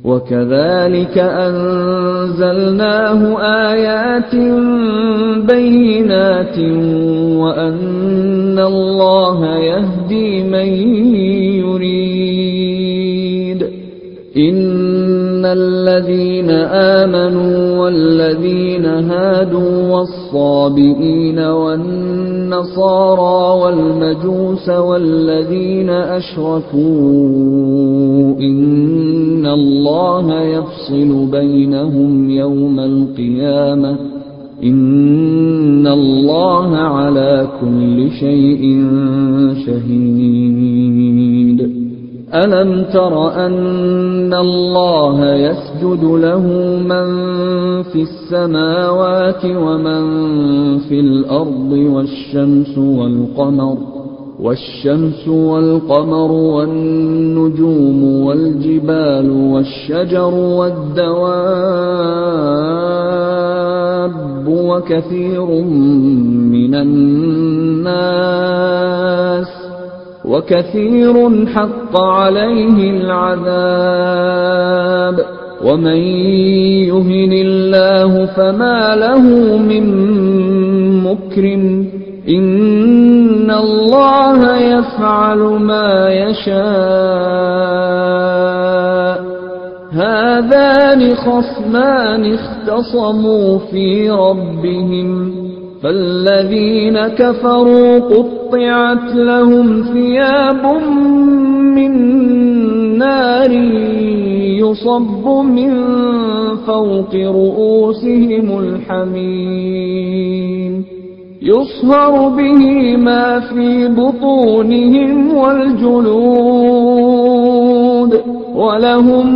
وكذلك أنزلناه آيات بينات وأن الله يهدي من يريد. إن الذين آمنوا والذين هادوا والصابئين والنصارى والمجوس والذين أشركوا إن الله يفصل بينهم يوم القيامة إن الله على كل شيء شهيد. ألم تر أن الله يسجد له من في السماوات ومن في الأرض والشمس والقمر والنجوم والجبال والشجر والدواب وكثير حق عليه العذاب ومن يهن الله فما له من مكرم إن الله يفعل ما يشاء. هذان خصمان اختصموا في ربهم فالذين كفروا قطعت لهم ثياب من نار يصب من فوق رؤوسهم الحميم يصهر به ما في بطونهم والجلود ولهم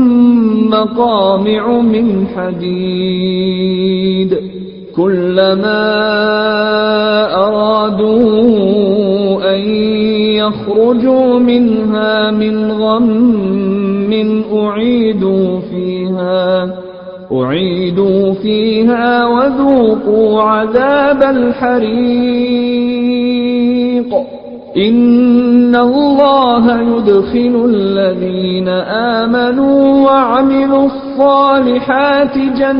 مقامع من حديد كلما أرادوا أن يخرجوا منها من غم أعيدوا فيها وذوقوا عذاب الحريق. إن الله يدخل الذين آمنوا وعملوا الصالحات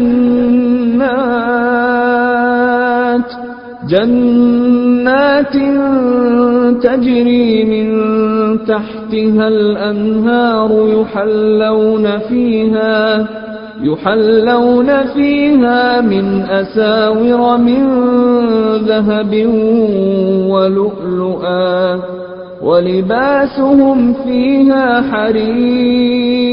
جنات تجري من تحتها الأنهار يحلون فيها من أساور من ذهب ولؤلؤا ولباسهم فيها حرير